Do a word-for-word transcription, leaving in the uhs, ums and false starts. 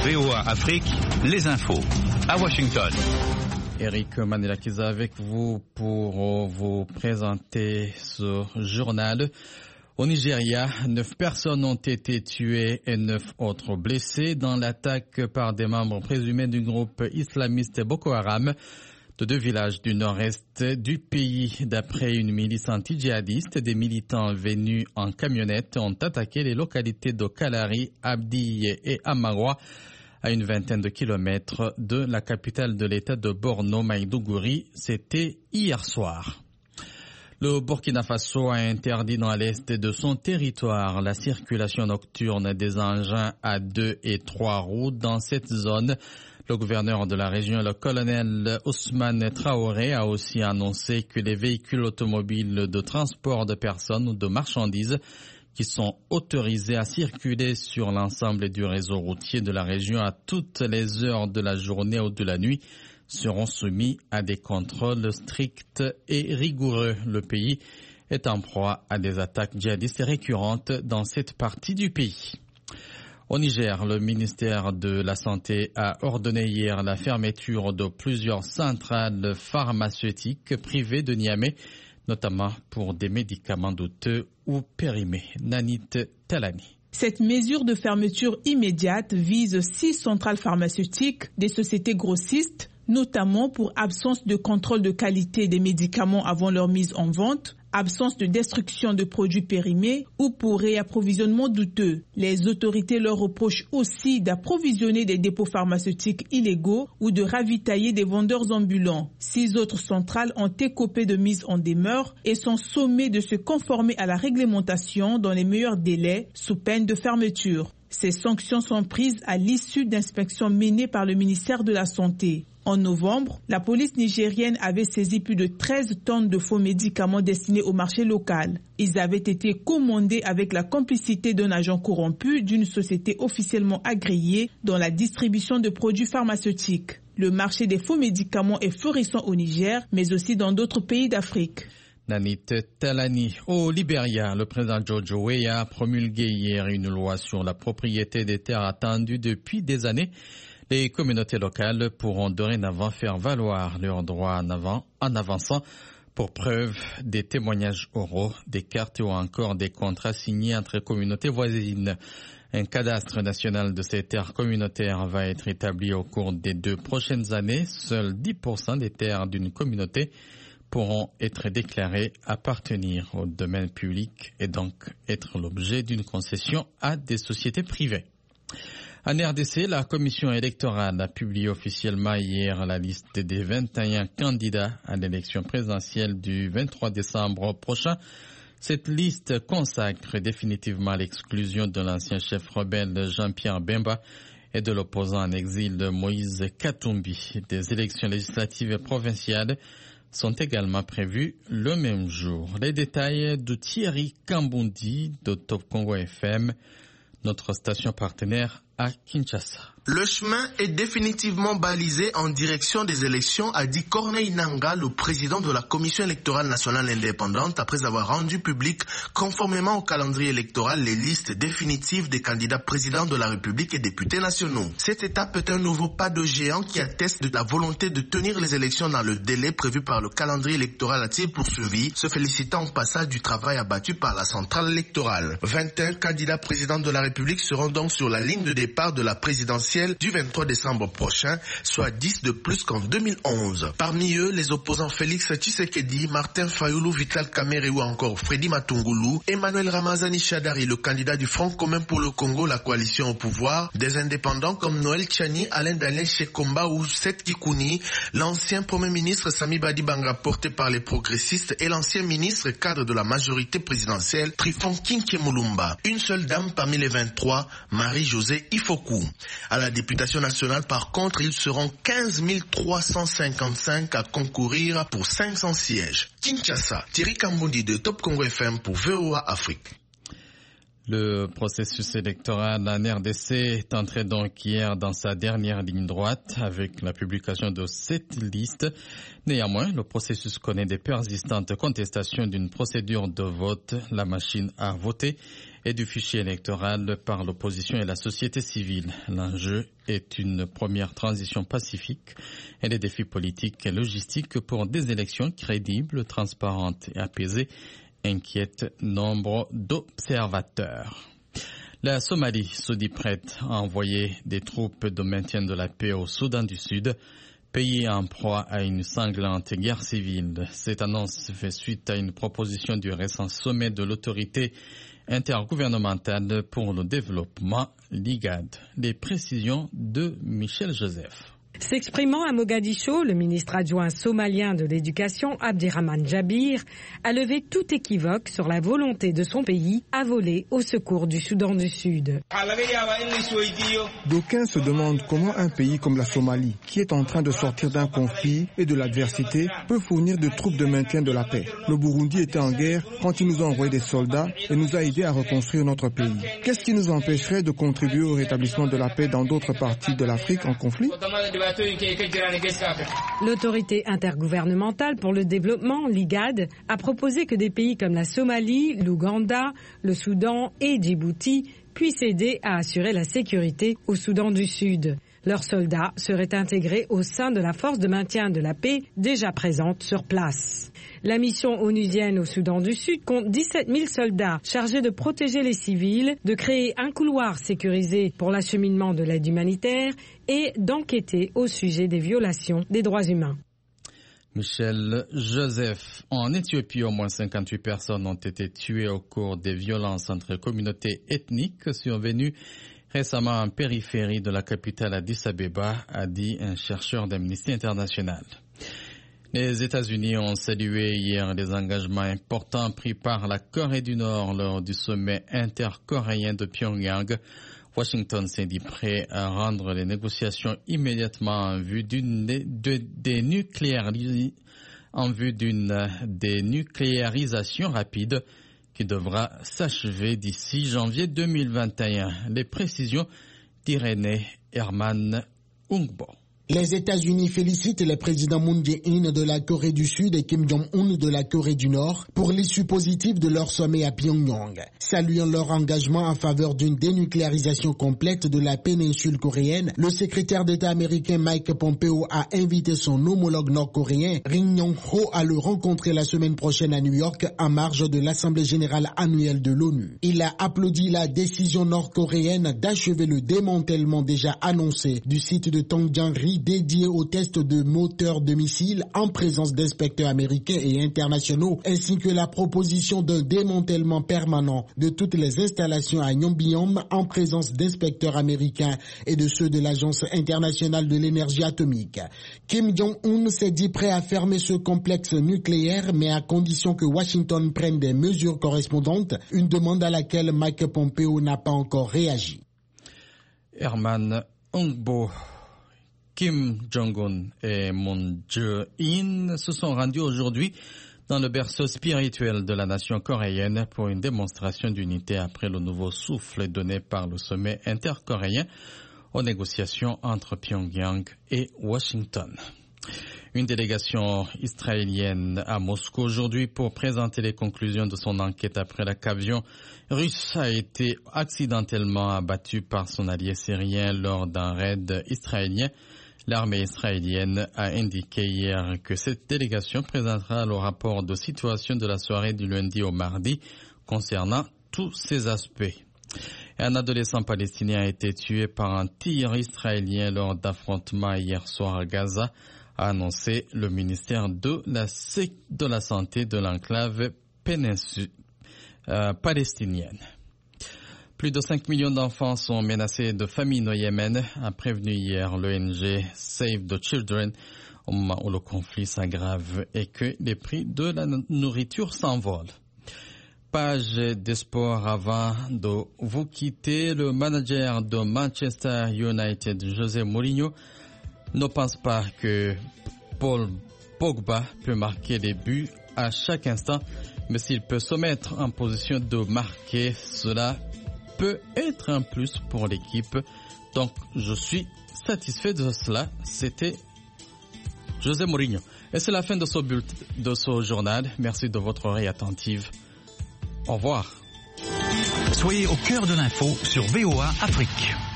V O A Afrique, les infos. À Washington. Eric Manelakiza avec vous pour vous présenter ce journal. Au Nigeria, neuf personnes ont été tuées et neuf autres blessées dans l'attaque par des membres présumés du groupe islamiste Boko Haram de deux villages du nord-est du pays. D'après une milice anti-djihadiste, des militants venus en camionnette ont attaqué les localités de Kalari, Abdi et Amawa, à une vingtaine de kilomètres de la capitale de l'État de Borno, Maïdougouri. C'était hier soir. Le Burkina Faso a interdit dans l'est de son territoire la circulation nocturne des engins à deux et trois roues dans cette zone. Le gouverneur de la région, le colonel Ousmane Traoré, a aussi annoncé que les véhicules automobiles de transport de personnes ou de marchandises qui sont autorisés à circuler sur l'ensemble du réseau routier de la région à toutes les heures de la journée ou de la nuit seront soumis à des contrôles stricts et rigoureux. Le pays est en proie à des attaques djihadistes récurrentes dans cette partie du pays. Au Niger, le ministère de la Santé a ordonné hier la fermeture de plusieurs centrales pharmaceutiques privées de Niamey, notamment pour des médicaments douteux ou périmés. Nanit Talani. Cette mesure de fermeture immédiate vise six centrales pharmaceutiques des sociétés grossistes, notamment pour absence de contrôle de qualité des médicaments avant leur mise en vente, absence de destruction de produits périmés ou pour réapprovisionnement douteux. Les autorités leur reprochent aussi d'approvisionner des dépôts pharmaceutiques illégaux ou de ravitailler des vendeurs ambulants. Six autres centrales ont écopé de mise en demeure et sont sommées de se conformer à la réglementation dans les meilleurs délais sous peine de fermeture. Ces sanctions sont prises à l'issue d'inspections menées par le ministère de la Santé. En novembre, la police nigérienne avait saisi plus de treize tonnes de faux médicaments destinés au marché local. Ils avaient été commandés avec la complicité d'un agent corrompu d'une société officiellement agréée dans la distribution de produits pharmaceutiques. Le marché des faux médicaments est florissant au Niger, mais aussi dans d'autres pays d'Afrique. Nanit Talani. Au Libéria, le président George Weah a promulgué hier une loi sur la propriété des terres attendue depuis des années. Les communautés locales pourront dorénavant faire valoir leurs droits en, avant, en avançant pour preuve des témoignages oraux, des cartes ou encore des contrats signés entre communautés voisines. Un cadastre national de ces terres communautaires va être établi au cours des deux prochaines années. Seuls dix pour cent des terres d'une communauté pourront être déclarées appartenir au domaine public et donc être l'objet d'une concession à des sociétés privées. En R D C, la commission électorale a publié officiellement hier la liste des vingt et un candidats à l'élection présidentielle du vingt-trois décembre prochain. Cette liste consacre définitivement l'exclusion de l'ancien chef rebelle Jean-Pierre Bemba et de l'opposant en exil Moïse Katumbi. Des élections législatives et provinciales sont également prévues le même jour. Les détails de Thierry Kambundi de Top Congo F M, notre station partenaire à Kinshasa. Le chemin est définitivement balisé en direction des élections, a dit Corneille Nangaa, le président de la Commission électorale nationale indépendante, après avoir rendu public, conformément au calendrier électoral, les listes définitives des candidats présidents de la République et députés nationaux. Cette étape est un nouveau pas de géant qui atteste de la volonté de tenir les élections dans le délai prévu par le calendrier électoral, a-t-il poursuivi, se félicitant au passage du travail abattu par la centrale électorale. vingt et un candidats présidents de la République seront donc sur la ligne de départ de la présidentielle du vingt-trois décembre prochain, soit dix de plus qu'en deux mille onze. Parmi eux, les opposants Félix Tshisekedi, Martin Fayoulou, Vital Kamerhe ou encore Freddy Matungulu, Emmanuel Ramazani Shadari, le candidat du Front commun pour le Congo, la coalition au pouvoir, des indépendants comme Noël Tchani, Alain Daniel Shekomba ou Seth Kikouni, l'ancien premier ministre Sami Badibanga porté par les progressistes et l'ancien ministre cadre de la majorité présidentielle Trifon Kinkemulumba. Une seule dame parmi les vingt-trois, Marie-Josée Ifoku. À la députation nationale, par contre, ils seront quinze mille trois cent cinquante-cinq à concourir pour cinq cents sièges. Kinshasa, Thierry Kambundi de Top Congo F M pour V O A Afrique. Le processus électoral en R D C est entré donc hier dans sa dernière ligne droite avec la publication de cette liste. Néanmoins, le processus connaît des persistantes contestations d'une procédure de vote. La machine à voter et du fichier électoral par l'opposition et la société civile. L'enjeu est une première transition pacifique et les défis politiques et logistiques pour des élections crédibles, transparentes et apaisées inquiètent nombre d'observateurs. La Somalie se dit prête à envoyer des troupes de maintien de la paix au Soudan du Sud, pays en proie à une sanglante guerre civile. Cette annonce fait suite à une proposition du récent sommet de l'autorité intergouvernementale pour le développement, l'I G A D. Les précisions de Michel Joseph. S'exprimant à Mogadiscio, le ministre adjoint somalien de l'Éducation, Abdirahman Jabir, a levé tout équivoque sur la volonté de son pays à voler au secours du Soudan du Sud. D'aucuns se demandent comment un pays comme la Somalie, qui est en train de sortir d'un conflit et de l'adversité, peut fournir de troupes de maintien de la paix. Le Burundi était en guerre quand il nous a envoyé des soldats et nous a aidés à reconstruire notre pays. Qu'est-ce qui nous empêcherait de contribuer au rétablissement de la paix dans d'autres parties de l'Afrique en conflit ? L'autorité intergouvernementale pour le développement, l'I G A D, a proposé que des pays comme la Somalie, l'Ouganda, le Soudan et Djibouti puissent aider à assurer la sécurité au Soudan du Sud. Leurs soldats seraient intégrés au sein de la force de maintien de la paix déjà présente sur place. La mission onusienne au Soudan du Sud compte dix-sept mille soldats chargés de protéger les civils, de créer un couloir sécurisé pour l'acheminement de l'aide humanitaire et d'enquêter au sujet des violations des droits humains. Michel Joseph. En Éthiopie, au moins cinquante-huit personnes ont été tuées au cours des violences entre communautés ethniques survenues récemment en périphérie de la capitale Addis Abeba, a dit un chercheur d'Amnesty International. Les États-Unis ont salué hier les engagements importants pris par la Corée du Nord lors du sommet intercoréen de Pyongyang. Washington s'est dit prêt à rendre les négociations immédiatement en vue d'une de, dénucléaris, en vue d'une dénucléarisation rapide qui devra s'achever d'ici janvier deux mille vingt et un. Les précisions d'Irénée Herman Ungbo. Les États-Unis félicitent le président Moon Jae-in de la Corée du Sud et Kim Jong-un de la Corée du Nord pour l'issue positive de leur sommet à Pyongyang. Saluant leur engagement en faveur d'une dénucléarisation complète de la péninsule coréenne, le secrétaire d'État américain Mike Pompeo a invité son homologue nord-coréen Ri Yong-ho à le rencontrer la semaine prochaine à New York en marge de l'Assemblée générale annuelle de l'ONU. Il a applaudi la décision nord-coréenne d'achever le démantèlement déjà annoncé du site de Tongjanri dédié aux tests de moteurs de missiles en présence d'inspecteurs américains et internationaux, ainsi que la proposition d'un démantèlement permanent de toutes les installations à Yongbyon en présence d'inspecteurs américains et de ceux de l'Agence internationale de l'énergie atomique. Kim Jong-un s'est dit prêt à fermer ce complexe nucléaire, mais à condition que Washington prenne des mesures correspondantes, une demande à laquelle Mike Pompeo n'a pas encore réagi. Herman Ungbo. Kim Jong-un et Moon Jae-in se sont rendus aujourd'hui dans le berceau spirituel de la nation coréenne pour une démonstration d'unité après le nouveau souffle donné par le sommet intercoréen aux négociations entre Pyongyang et Washington. Une délégation israélienne à Moscou aujourd'hui pour présenter les conclusions de son enquête après la qu'avion russe a été accidentellement abattu par son allié syrien lors d'un raid israélien. L'armée israélienne a indiqué hier que cette délégation présentera le rapport de situation de la soirée du lundi au mardi concernant tous ces aspects. Un adolescent palestinien a été tué par un tir israélien lors d'affrontements hier soir à Gaza, a annoncé le ministère de la, de la Santé de l'enclave péninsu, euh, palestinienne. Plus de cinq millions d'enfants sont menacés de famine au Yémen, a prévenu hier l'O N G Save the Children, au moment où le conflit s'aggrave et que les prix de la nourriture s'envolent. Page des sports avant de vous quitter. Le manager de Manchester United, José Mourinho, ne pense pas que Paul Pogba peut marquer des buts à chaque instant, mais s'il peut se mettre en position de marquer, cela peut être un plus pour l'équipe. Donc, je suis satisfait de cela. C'était José Mourinho. Et c'est la fin de ce, bulletin, de ce journal. Merci de votre oreille attentive. Au revoir. Soyez au cœur de l'info sur V O A Afrique.